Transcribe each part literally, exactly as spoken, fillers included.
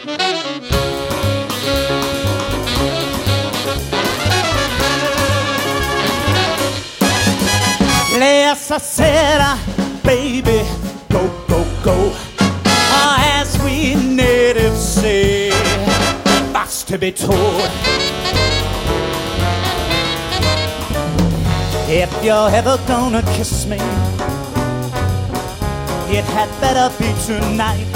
Yes, I said, uh, baby, go, go, go. Uh, as we natives say, that's to be told. If you're ever gonna kiss me, it had better be tonight,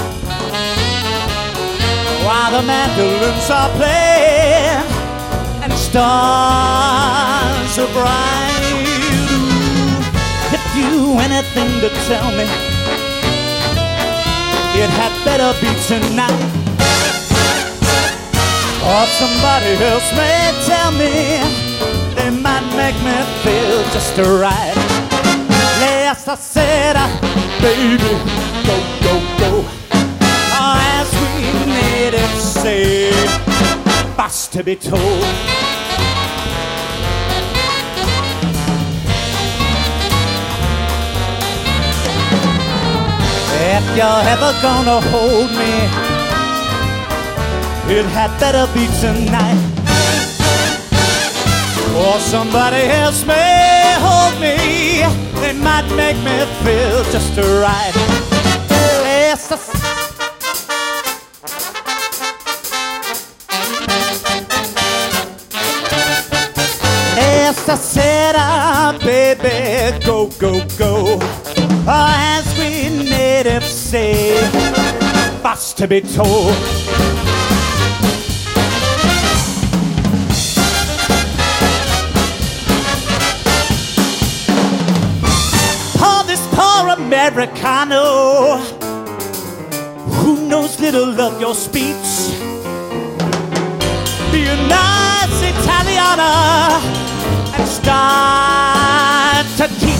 while the mandolins are playing and stars are bright. If you anything to tell me, it had better be tonight, or somebody else may tell me. They might make me feel just right. Yes, I said, uh, baby, go, go, go. Oh, as we natives say, boss to be told. If you're ever gonna hold me, it had better be tonight, or somebody else may hold me. They might make me feel just right. Yes, I Yes, I said, ah, baby, go, go, go. Oh, as we natives say, boss to be told. Oh, this poor Americano who knows little of your speech, be a nice Italiana and start to teach.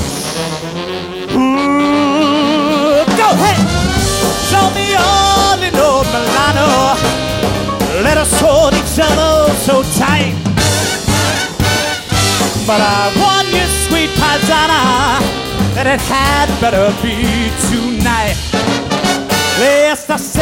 Ooh, go ahead, show me all in old Milano. Let us hold each other so tight. But I warn you, sweet paisana, that it had better be tonight. Yes, I